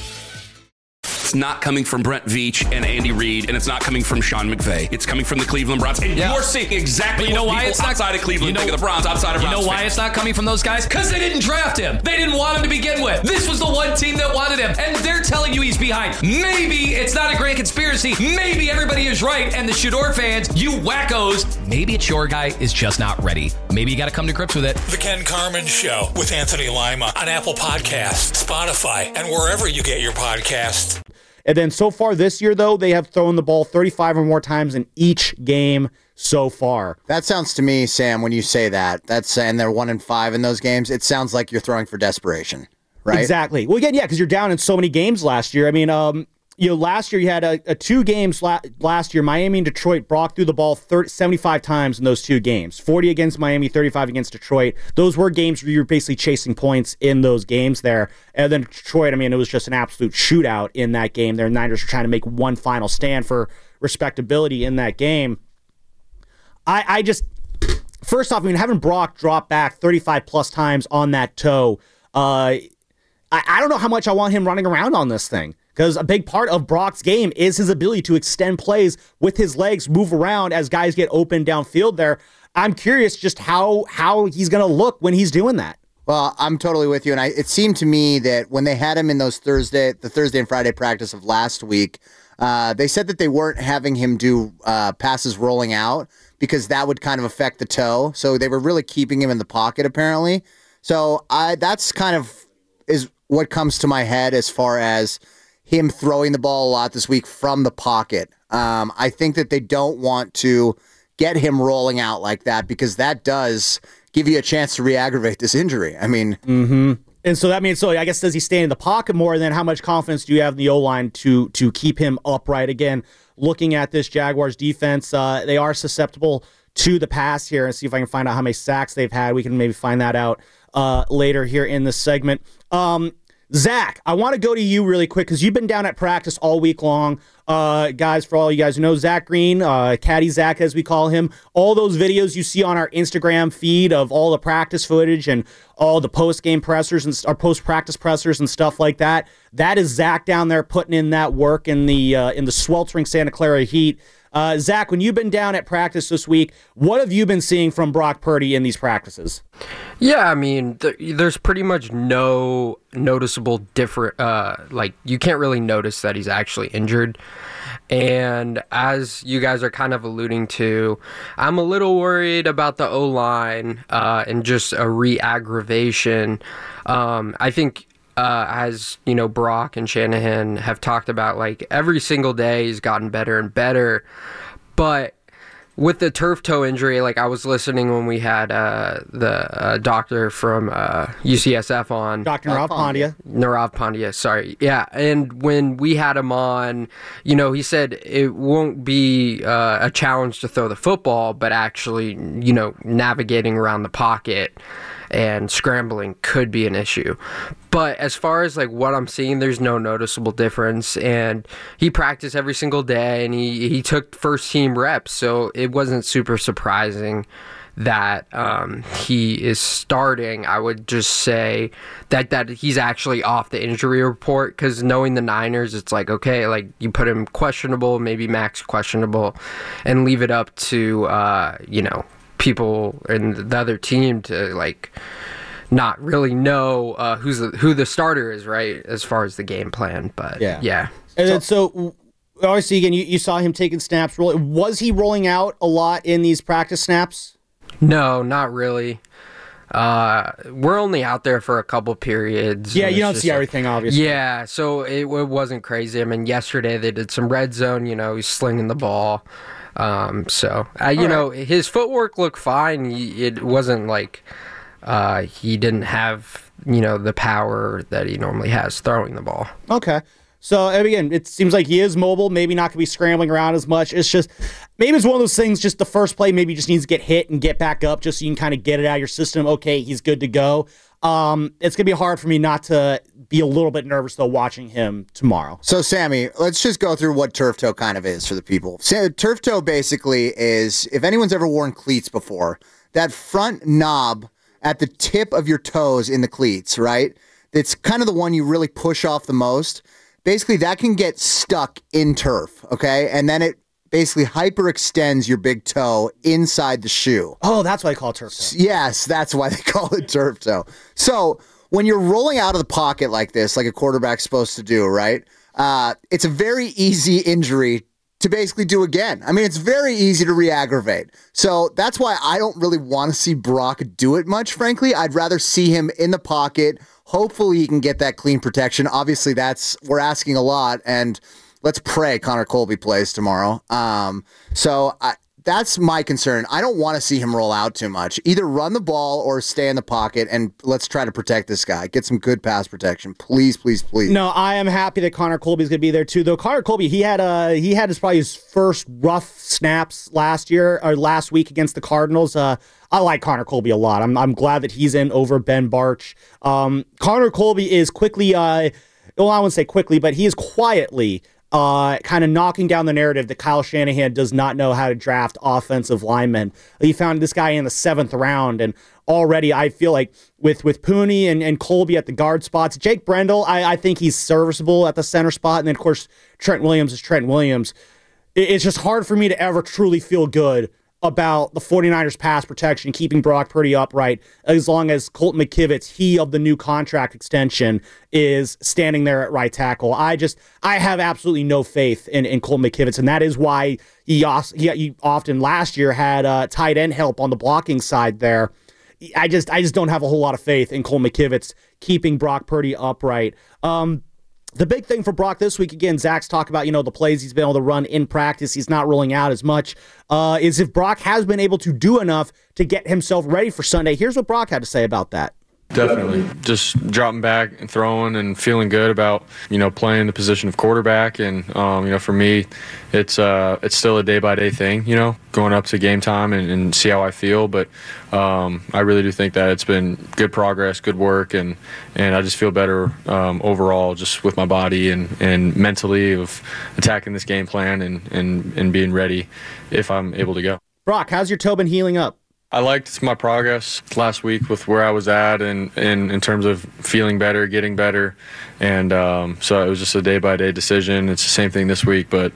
It's not coming from Brent Veach and Andy Reid, and it's not coming from Sean McVay. It's coming from the Cleveland Browns. And you're seeing exactly what people outside of Cleveland think of the Browns, outside of Browns. You know why it's not coming from those guys? Because they didn't draft him. They didn't want him to begin with. This was the one team that wanted him, and they're telling you he's behind. Maybe it's not a grand conspiracy. Maybe everybody is right, and the Shador fans, you wackos, maybe it's your guy is just not ready. Maybe you got to come to grips with it. The Ken Carman Show with Anthony Lima on Apple Podcasts, Spotify, and wherever you get your podcasts. And then so far this year, though, they have thrown the ball 35 or more times in each game so far. That sounds to me, Sam, when you say that, and they're 1-5 in those games, it sounds like you're throwing for desperation, right? Exactly. Well, again, yeah, because you're down in so many games last year. I mean, last year you had a 2 games last year. Miami and Detroit. Brock threw the ball 75 times in those 2 games. 40 against Miami, 35 against Detroit. Those were games where you were basically chasing points in those games there. And then Detroit, I mean, it was just an absolute shootout in that game. Their Niners were trying to make one final stand for respectability in that game. I just, first off, I mean, having Brock drop back 35 plus times on that toe, I don't know how much I want him running around on this thing. Because a big part of Brock's game is his ability to extend plays with his legs, move around as guys get open downfield there. I'm curious just how he's going to look when he's doing that. Well, I'm totally with you. And it seemed to me that when they had him in those Thursday and Friday practice of last week, they said that they weren't having him do passes rolling out because that would kind of affect the toe. So they were really keeping him in the pocket, apparently. So that's kind of is what comes to my head as far as him throwing the ball a lot this week from the pocket. I think that they don't want to get him rolling out like that because that does give you a chance to re-aggravate this injury. I mean... Mm-hmm. And so that means, I guess, does he stay in the pocket more? And then how much confidence do you have in the O-line to keep him upright? Again, looking at this Jaguars defense, they are susceptible to the pass here. And see if I can find out how many sacks they've had. We can maybe find that out later here in this segment. Zach, I want to go to you really quick because you've been down at practice all week long. Guys, for all you guys who know Zach Green, Caddy Zach as we call him, all those videos you see on our Instagram feed of all the practice footage and all the post-game pressers and our post-practice pressers and stuff like that, that is Zach down there putting in that work in the sweltering Santa Clara heat. Zach, when you've been down at practice this week, what have you been seeing from Brock Purdy in these practices? Yeah, I mean, there's pretty much no noticeable different, you can't really notice that he's actually injured. And as you guys are kind of alluding to, I'm a little worried about the O-line and just a re-aggravation. I think as you know, Brock and Shanahan have talked about, like, every single day he's gotten better and better. But with the turf toe injury, like, I was listening when we had the doctor from UCSF on. Dr. Nirav Pandya. Nirav Pandya, sorry. Yeah, and when we had him on, you know, he said it won't be a challenge to throw the football, but actually, you know, navigating around the pocket and scrambling could be an issue. But as far as like what I'm seeing, there's no noticeable difference. And he practiced every single day and he took first team reps. So it wasn't super surprising that he is starting. I would just say that he's actually off the injury report, because knowing the Niners, it's like, okay, like you put him questionable, maybe max questionable, and leave it up to, people and the other team to like not really know who the starter is, right, as far as the game plan. But yeah. And then, so obviously, again, you saw him taking snaps. Was he rolling out a lot in these practice snaps? No, not really. We're only out there for a couple periods. Yeah, you don't see everything, obviously. Yeah, so it wasn't crazy. I mean, yesterday they did some red zone, he's slinging the ball. His footwork looked fine. It wasn't like he didn't have, the power that he normally has throwing the ball. Okay. So, again, it seems like he is mobile, maybe not going to be scrambling around as much. It's just, maybe it's one of those things, just the first play, maybe he just needs to get hit and get back up just so you can kind of get it out of your system. Okay, he's good to go. It's going to be hard for me not to be a little bit nervous, though, watching him tomorrow. So, Sammy, let's just go through what turf toe kind of is for the people. Turf toe basically is, if anyone's ever worn cleats before, that front knob at the tip of your toes in the cleats, right? It's kind of the one you really push off the most. Basically, that can get stuck in turf, okay? And then it basically hyperextends your big toe inside the shoe. Oh, that's why they call it turf toe. Yes, that's why they call it turf toe. So when you're rolling out of the pocket like this, like a quarterback's supposed to do, right? It's a very easy injury to basically do again. I mean, it's very easy to re-aggravate. So that's why I don't really want to see Brock do it much, frankly. I'd rather see him in the pocket. Hopefully he can get that clean protection. Obviously, we're asking a lot, and let's pray Connor Colby plays tomorrow. That's my concern. I don't want to see him roll out too much. Either run the ball or stay in the pocket, and let's try to protect this guy. Get some good pass protection. Please, please, please. No, I am happy that Connor Colby's going to be there too, though. Connor Colby, he had probably his first rough snaps last week against the Cardinals. I like Connor Colby a lot. I'm glad that he's in over Ben Bartch. Connor Colby is quickly, I wouldn't say quickly, but he is quietly kind of knocking down the narrative that Kyle Shanahan does not know how to draft offensive linemen. He found this guy in the 7th round, and already I feel like with Pooney and Colby at the guard spots, Jake Brendel, I think he's serviceable at the center spot, and then, of course, Trent Williams is Trent Williams. It's just hard for me to ever truly feel good about the 49ers pass protection, keeping Brock Purdy upright, as long as Colton McKivitz, he of the new contract extension, is standing there at right tackle. I have absolutely no faith in Colton McKivitz, and that is why he often last year had tight end help on the blocking side there. I just don't have a whole lot of faith in Colton McKivitz keeping Brock Purdy upright. The big thing for Brock this week, again, Zach's talked about, the plays he's been able to run in practice. He's not rolling out as much, is if Brock has been able to do enough to get himself ready for Sunday. Here's what Brock had to say about that. Definitely. Just dropping back and throwing and feeling good about, playing the position of quarterback. And, for me, it's still a day-by-day thing, going up to game time and see how I feel. But I really do think that it's been good progress, good work, and I just feel better overall just with my body and mentally of attacking this game plan and being ready if I'm able to go. Brock, how's your toe been healing up? I liked my progress last week with where I was at and in terms of feeling better, getting better. And so it was just a day-by-day decision. It's the same thing this week, but,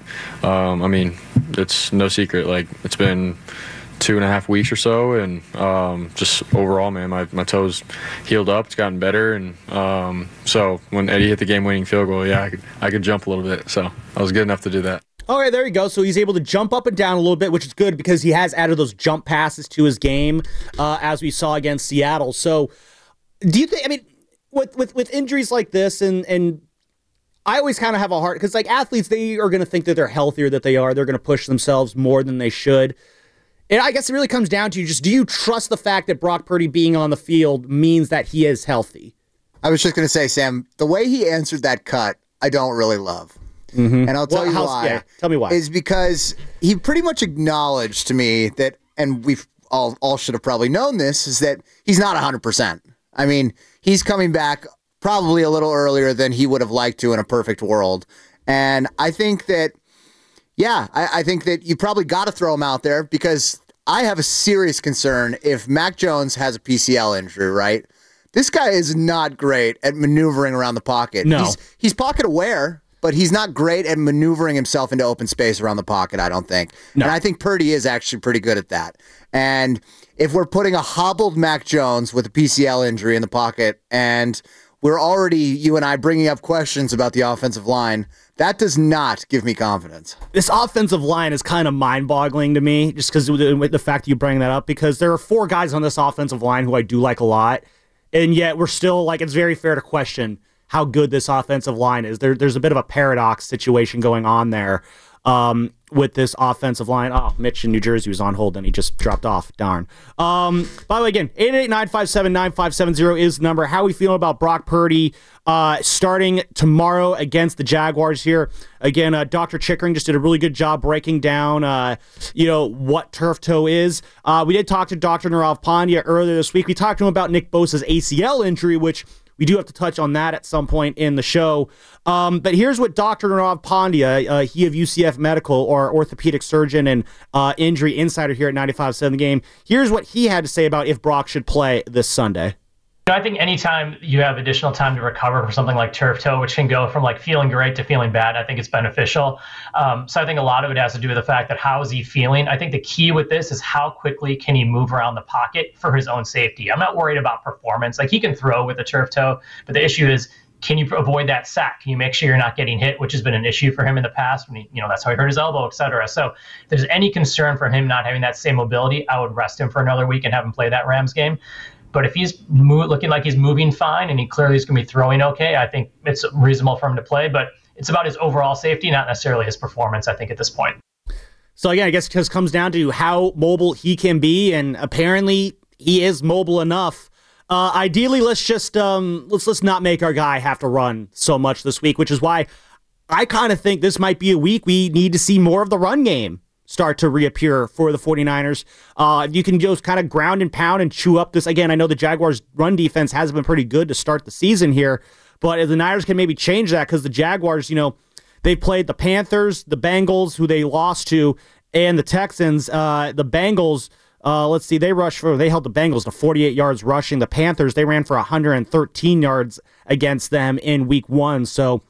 it's no secret. Like, it's been 2.5 weeks or so, and just overall, man, my toes healed up. It's gotten better. And so when Eddie hit the game-winning field goal, I could jump a little bit. So I was good enough to do that. All right, there you go. So he's able to jump up and down a little bit, which is good because he has added those jump passes to his game, as we saw against Seattle. So do you think, with injuries like this, and I always kind of have a heart, because like athletes, they are going to think that they're healthier than they are. They're going to push themselves more than they should. And I guess it really comes down to do you trust the fact that Brock Purdy being on the field means that he is healthy? I was just going to say, Sam, the way he answered that cut, I don't really love. Mm-hmm. And I'll tell you why. Yeah, tell me why. Is because he pretty much acknowledged to me that, and we've all should have probably known this, is that he's not 100%. I mean, he's coming back probably a little earlier than he would have liked to in a perfect world. And I think that, I think that you probably got to throw him out there, because I have a serious concern if Mac Jones has a PCL injury, right? This guy is not great at maneuvering around the pocket. No. He's pocket aware. but he's not great at maneuvering himself into open space around the pocket, I don't think. No. And I think Purdy is actually pretty good at that. And if we're putting a hobbled Mac Jones with a PCL injury in the pocket, and we're already, you and I, bringing up questions about the offensive line, that does not give me confidence. This offensive line is kind of mind-boggling to me, just because with the fact that you bring that up, because there are 4 guys on this offensive line who I do like a lot, and yet we're still, like, it's very fair to question how good this offensive line is. There's a bit of a paradox situation going on there with this offensive line. Oh, Mitch in New Jersey was on hold, and he just dropped off. Darn. By the way, again, 888-957-9570 is the number. How are we feeling about Brock Purdy starting tomorrow against the Jaguars here? Again, Dr. Chickering just did a really good job breaking down, what turf toe is. We did talk to Dr. Nirav Pandya earlier this week. We talked to him about Nick Bosa's ACL injury, which we do have to touch on that at some point in the show. But here's what Dr. Nirav Pandya, he of UCF Medical, or orthopedic surgeon and injury insider here at 95.7 The Game, here's what he had to say about if Brock should play this Sunday. I think anytime you have additional time to recover from something like turf toe, which can go from like feeling great to feeling bad, I think it's beneficial. So I think a lot of it has to do with the fact that how is he feeling? I think the key with this is how quickly can he move around the pocket for his own safety. I'm not worried about performance. Like, he can throw with a turf toe, but the issue is, can you avoid that sack? Can you make sure you're not getting hit, which has been an issue for him in the past when that's how he hurt his elbow, et cetera. So if there's any concern for him not having that same mobility, I would rest him for another week and have him play that Rams game. But if he's looking like he's moving fine and he clearly is going to be throwing okay, I think it's reasonable for him to play. But it's about his overall safety, not necessarily his performance, I think, at this point. So, again, I guess it just comes down to how mobile he can be, and apparently he is mobile enough. Ideally, let's just let's not make our guy have to run so much this week, which is why I kind of think this might be a week we need to see more of the run game start to reappear for the 49ers. You can just kind of ground and pound and chew up this. Again, I know the Jaguars' run defense has been pretty good to start the season here, but if the Niners can maybe change that, because the Jaguars, they played the Panthers, the Bengals, who they lost to, and the Texans. The Bengals, let's see, they held the Bengals to 48 yards rushing. The Panthers, they ran for 113 yards against them in week 1. So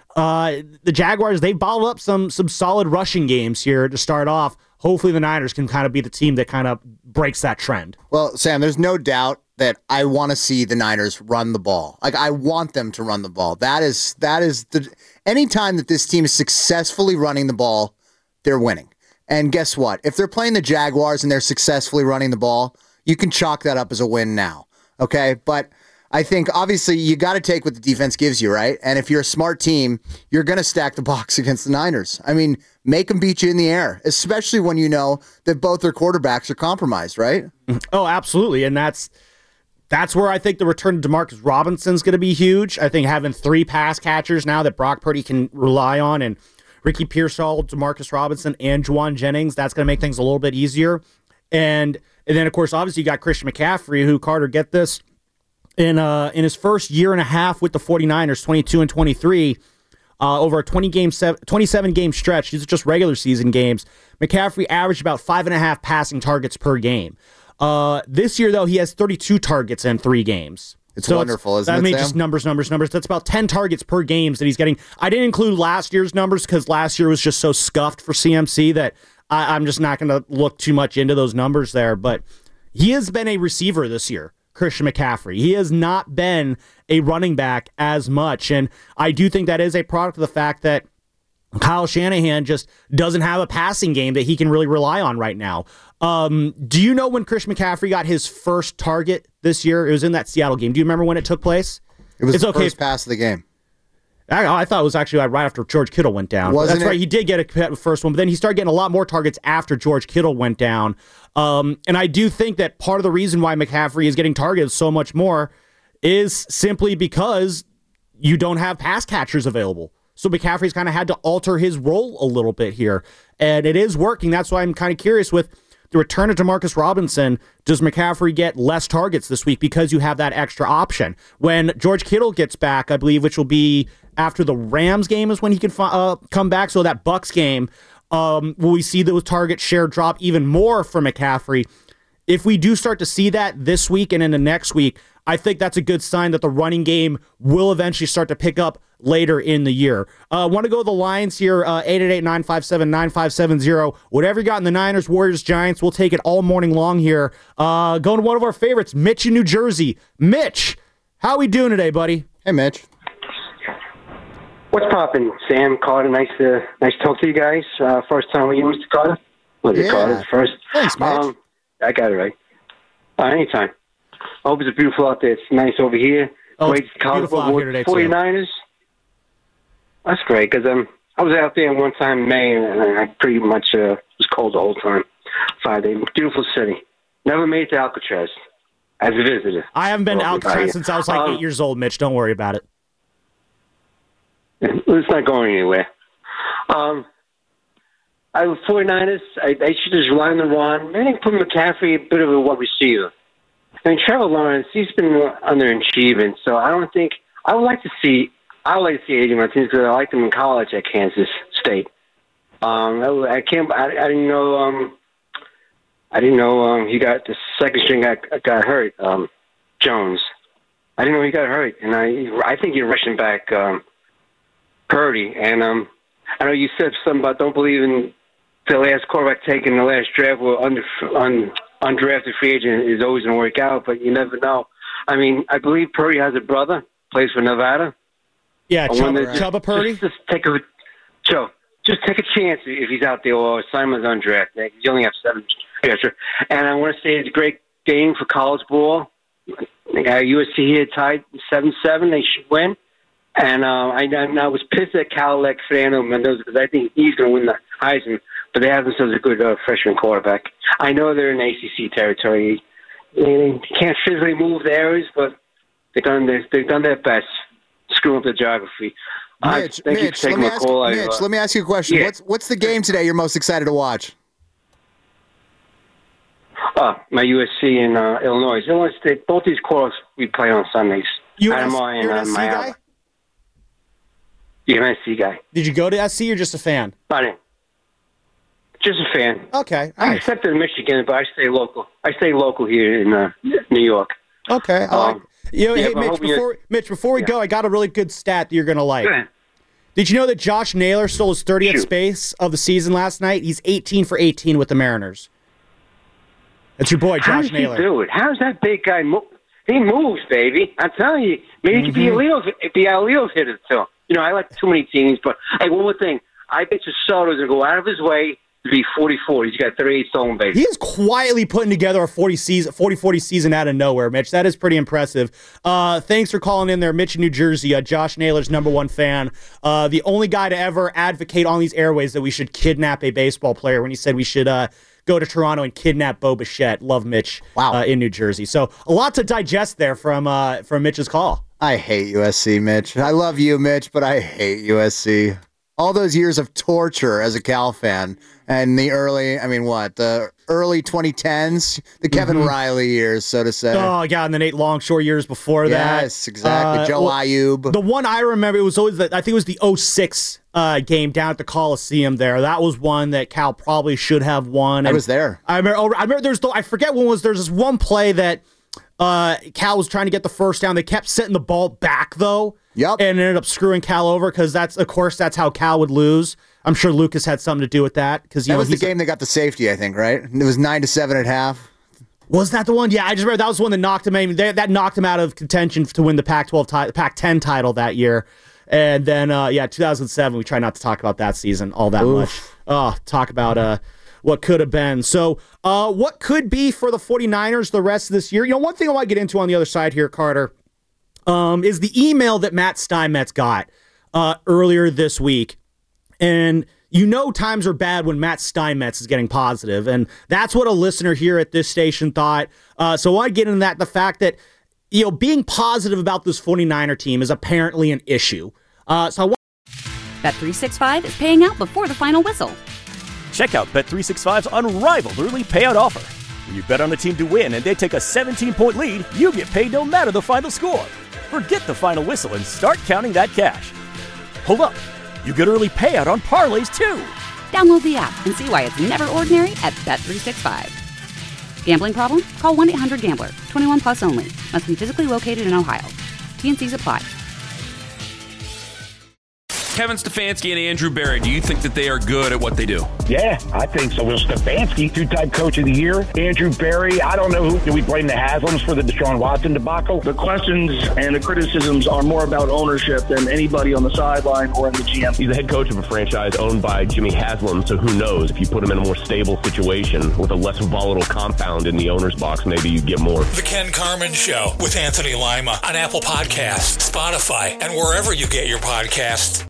the Jaguars, they bottled up some solid rushing games here to start off. Hopefully the Niners can kind of be the team that kind of breaks that trend. Well, Sam, there's no doubt that I want to see the Niners run the ball. Like, I want them to run the ball. That is the anytime that this team is successfully running the ball, they're winning. And guess what? If they're playing the Jaguars and they're successfully running the ball, you can chalk that up as a win now. Okay? But I think, obviously, you got to take what the defense gives you, right? And if you're a smart team, you're going to stack the box against the Niners. I mean, make them beat you in the air, especially when you know that both their quarterbacks are compromised, right? Oh, absolutely. And that's where I think the return to Demarcus Robinson is going to be huge. I think having 3 pass catchers now that Brock Purdy can rely on, and Ricky Pearsall, Demarcus Robinson, and Juwan Jennings, that's going to make things a little bit easier. And then, of course, obviously you got Christian McCaffrey, who, Carter, get this, in his first year and a half with the 49ers, 22 and 23, over a 27-game stretch, these are just regular season games, McCaffrey averaged about 5.5 passing targets per game. This year, though, he has 32 targets in 3 games. It's wonderful, isn't it, I mean, Sam? just numbers. That's about 10 targets per game that he's getting. I didn't include last year's numbers because last year was just so scuffed for CMC that I'm just not going to look too much into those numbers there. But he has been a receiver this year, Christian McCaffrey. He has not been a running back as much. And I do think that is a product of the fact that Kyle Shanahan just doesn't have a passing game that he can really rely on right now. Do you know when Christian McCaffrey got his first target this year? It was in that Seattle game. Do you remember when it took place? It was the first pass of the game. I thought it was actually right after George Kittle went down. That's right. He did get a first one, but then he started getting a lot more targets after George Kittle went down. And I do think that part of the reason why McCaffrey is getting targeted so much more is simply because you don't have pass catchers available. So McCaffrey's kind of had to alter his role a little bit here. And it is working. That's why I'm kind of curious with the return of Demarcus Robinson. Does McCaffrey get less targets this week because you have that extra option? When George Kittle gets back, I believe, which will be after the Rams game is when he can come back. So that Bucs game, will we see those target share drop even more for McCaffrey? if we do start to see that this week and into next week, I think that's a good sign that the running game will eventually start to pick up later in the year. Want to go to the lines here, 888-957-9570. Whatever you got in the Niners, Warriors, Giants, we'll take it all morning long here. Going to one of our favorites, Mitch in New Jersey. Mitch, how we doing today, buddy? Hey, Mitch. What's poppin', Sam? Carter, nice to talk to you guys. First time with you, Mr. Carter? Was it Carter first? Thanks, Mitch. I got it right. Anytime. I hope it's beautiful out there. It's nice over here. Great college football with 49ers. That's great, because I was out there one time in May, and I pretty much was cold the whole time. 5 days. Beautiful city. Never made it to Alcatraz as a visitor. I haven't been to Alcatraz since I was like 8 years old, Mitch. Don't worry about it. It's not going anywhere. I was 49ers. I should just rely on the run. Maybe put McCaffrey a bit of a wide receiver. I mean, Trevor Lawrence, he's been underachieving, so I don't think I would like to see A.J. Martinez because I liked him in college at Kansas State. I didn't know he got the second string got hurt. Jones. I didn't know he got hurt, and I think you're rushing back Purdy. And I know you said something about don't believe in the last quarterback taken in the last draft or undrafted free agent is always going to work out, but you never know. I mean, I believe Purdy has a brother, plays for Nevada. Yeah, Chubba Purdy. Just take a chance if he's out there or Simon's undrafted. You only have 7 years. And I want to say it's a great game for college ball. USC here tied 7-7. They should win. And I was pissed at Cadillac Fernando Mendoza because I think he's going to win the Heisman, but they have themselves a good freshman quarterback. I know they're in ACC territory. They can't physically move the areas, but they've done their best. Screw up the geography. Mitch, let me ask you a question. Yeah. What's the game today you're most excited to watch? My USC and Illinois. Illinois State, both these quarters we play on Sundays. You're an SC guy? You're an SC guy. Did you go to SC or just a fan? Just a fan. Okay. I accepted Michigan, but I stay local. I stay local here in New York. Okay. Mitch, before we go, I got a really good stat that you're going to like. Did you know that Josh Naylor stole his 30th space of the season last night? He's 18 for 18 with the Mariners. That's your boy, Josh Naylor. How does he do it? How's that big guy move? He moves, baby. I'm telling you. Maybe he could be a Leo's hitter, too. You know, I like too many teams, but hey, one more thing. I bet you Soto's going to go out of his way to be 44. He's got 38 stolen bases. He is quietly putting together a 40-40 season out of nowhere, Mitch. That is pretty impressive. Thanks for calling in there, Mitch in New Jersey. Josh Naylor's #1 fan. The only guy to ever advocate on these airways that we should kidnap a baseball player when he said we should go to Toronto and kidnap Bo Bichette. Love Mitch in New Jersey. So a lot to digest there from Mitch's call. I hate USC, Mitch. I love you, Mitch, but I hate USC. All those years of torture as a Cal fan and the early 2010s, the Kevin Riley years, so to say. Oh, yeah, and the Nate Longshore years before that. Yes, exactly. Joe Ayub. The one I remember, it was always I think it was the 06 game down at the Coliseum there. That was one that Cal probably should have won. I was there. I remember I forget when there's this one play that Cal was trying to get the first down. They kept setting the ball back, though. Yep. And ended up screwing Cal over because that's how Cal would lose. I'm sure Lucas had something to do with that. That was the game that got the safety, I think, right? It was 9-7 at half. Was that the one? Yeah, I just remember that was the one that knocked him. That knocked him out of contention to win the Pac-10 title that year. And then, 2007, we try not to talk about that season all that much. Talk about what could have been. So what could be for the 49ers the rest of this year? You know, one thing I want to get into on the other side here, Carter, is the email that Matt Steinmetz got earlier this week. And you know times are bad when Matt Steinmetz is getting positive. And that's what a listener here at this station thought. So I want to get into that, the fact that, you know, being positive about this 49er team is apparently an issue. Bet365 is paying out before the final whistle. Check out Bet365's unrivaled early payout offer. When you bet on a team to win and they take a 17-point lead, you get paid no matter the final score. Forget the final whistle and start counting that cash. Hold up. You get early payout on parlays, too. Download the app and see why it's never ordinary at Bet365. Gambling problem? Call 1-800-GAMBLER. 21 plus only. Must be physically located in Ohio. T&Cs apply. Kevin Stefanski and Andrew Berry, do you think that they are good at what they do? Yeah, I think so. Will Stefanski, two-time coach of the year. Andrew Berry, I don't know who. Do we blame the Haslams for the Deshaun Watson debacle? The questions and the criticisms are more about ownership than anybody on the sideline or in the GM. He's the head coach of a franchise owned by Jimmy Haslam, so who knows? If you put him in a more stable situation with a less volatile compound in the owner's box, maybe you get more. The Ken Carman Show with Anthony Lima on Apple Podcasts, Spotify, and wherever you get your podcasts.